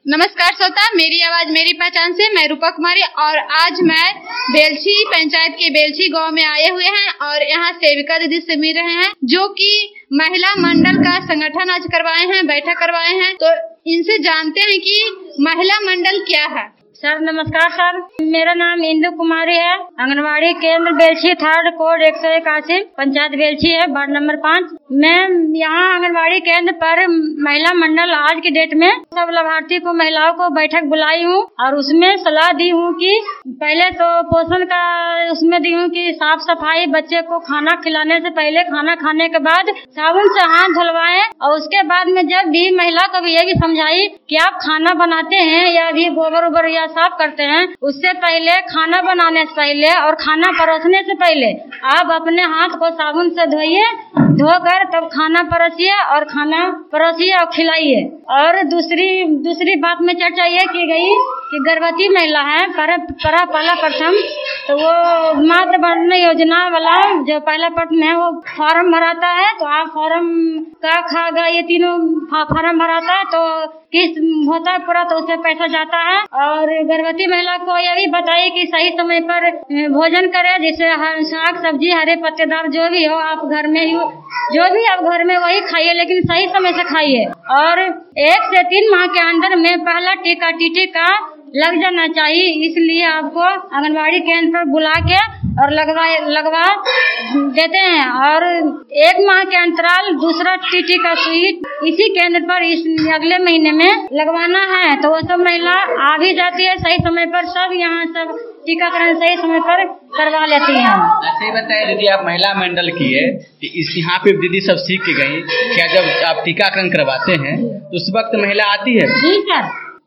नमस्कार श्रोता, मेरी आवाज मेरी पहचान से मैं रूपा कुमारी और आज मैं बेलछी पंचायत के बेलछी गांव में आए हुए हैं और यहाँ सेविका दीदी से मिल रहे हैं जो कि महिला मंडल का संगठन आज करवाए हैं, बैठक करवाए हैं। तो इनसे जानते हैं कि महिला मंडल क्या है। सर नमस्कार सर, मेरा नाम इंदु कुमारी है। आंगनवाड़ी केंद्र बेलछी थर्ड कोड 181 पंचायत बेलछी है, वार्ड नंबर 5। मैं यहाँ आंगनवाड़ी केंद्र पर महिला मंडल आज की डेट में सब लाभार्थी को महिलाओं को बैठक बुलाई हूँ और उसमें सलाह दी हूँ कि पहले तो पोषण का उसमें दी हूँ कि साफ सफाई, बच्चे को खाना खिलाने से पहले, खाना खाने के बाद साबुन से हाथ धुलवाएं और उसके बाद में जब भी महिला को भी ये भी समझाई कि आप खाना बनाते हैं या भी गोबर उबर या साफ करते हैं, उससे पहले, खाना बनाने से पहले और खाना परोसने से पहले आप अपने हाथ को साबुन से धोइए, धोकर तब खाना परोसिए और खाना परोसिए और खिलाइए। और दूसरी बात में चर्चा ये की गई कि गर्भवती महिला है पहला प्रथम तो वो मातृ योजना वाला जो पहला प्रथम है वो फॉर्म भराता है। तो आप फॉर्म का खागा ये तीनों फॉर्म भराता है तो किस्त होता है पूरा, तो उससे पैसा जाता है। और गर्भवती महिला को यह भी बताइए कि सही समय पर भोजन करे, जैसे साग सब्जी हरे पत्तेदार जो भी हो आप घर में जो भी आप घर में वही खाइए, लेकिन सही समय से खाइए। और 1 से 3 माह के अंदर में पहला टीका टीटी का लग जाना चाहिए, इसलिए आपको आंगनवाड़ी केंद्र पर बुला के और लगवा देते हैं। और 1 माह के अंतराल दूसरा टीटी का सुई इसी केंद्र पर इस अगले महीने में लगवाना है। तो वो सब महिला आ भी जाती है सही समय पर, सब यहाँ सब टीकाकरण सही समय पर करवा लेती हैं। ऐसे ही बताइए दीदी, आप महिला मंडल की है, इस यहाँ पे दीदी सब सीख के गई क्या? जब आप टीकाकरण करवाते हैं तो उस वक्त महिला आती है? जी सर,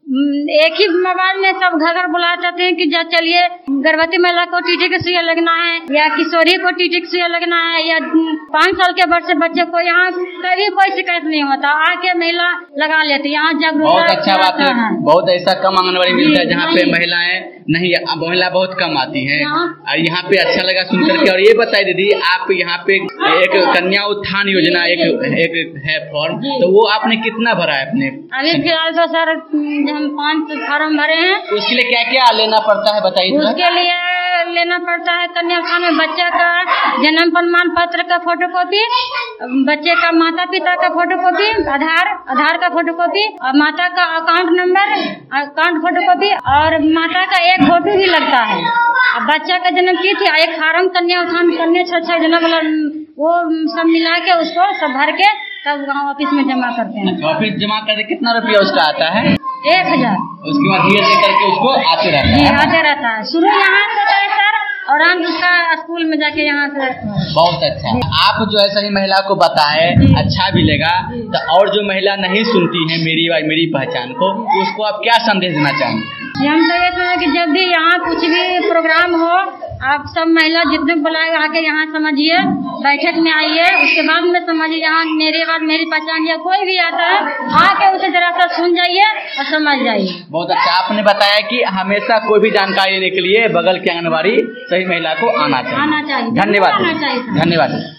एक ही मोबाइल में सब घर बुला जाते हैं कि चलिए गर्भवती महिला को टीटी की सुई लगना है या किशोरी को टीटी की सुई लगना है या 5 साल के वर्ष से बच्चे को। यहाँ कभी कोई शिकायत नहीं होता, आके महिला लगा लेती है। यहाँ जागरूकता बहुत अच्छा बात है। बहुत ऐसा कम आंगनवाड़ी मिलता है जहाँ पे महिलाएं नहीं, महिला बहुत कम आती हैं। और यहाँ पे अच्छा लगा सुन करके। और ये बताइए दीदी, आप यहाँ पे एक कन्या उत्थान योजना एक है फॉर्म, तो वो आपने कितना भरा है अपने? अभी फिलहाल तो सर हम 5 फॉर्म भरे हैं। तो उसके लिए क्या क्या लेना पड़ता है बताइए? उसके लिए लेना पड़ता है कन्या उत्थान में बच्चे का जन्म प्रमाण पत्र का फोटोकॉपी, बच्चे का माता पिता का फोटोकॉपी, आधार का फोटोकॉपी और माता का अकाउंट फोटोकॉपी और माता का एक फोटो भी लगता है। बच्चा का जन्म तिथि एक फॉर्म कन्या उत्थान कन्या सुरक्षा योजना वाला वो सब मिला के उसको सब भर के तब गाँव ऑफिस में जमा करते हैं। ऑफिस जमा करके कितना रुपया उसका आता है? 1000। उसके बाद धीरे धीरे करके उसको आते रहता है। शुरू यहाँ से है सर और हम उसका स्कूल में जाके यहाँ से। बहुत अच्छा। आप जो है सही महिला को बताए, अच्छा भी लगा। तो और जो महिला नहीं सुनती है मेरी पहचान को, उसको आप क्या संदेश देना चाहेंगे? हम तो ये समझे कि जब भी यहाँ कुछ भी प्रोग्राम हो, आप सब महिला जितने बुलाए आके यहाँ समझिए, बैठक में आइए, उसके बाद में समझिए। यहाँ मेरी पहचान या कोई भी आता है आके उसे जरा सा सुन जाइए और समझ जाइए। बहुत अच्छा। आपने बताया कि हमेशा कोई भी जानकारी लेने के लिए बगल के आंगनवाड़ी सही महिला को आना चाहिए। धन्यवाद।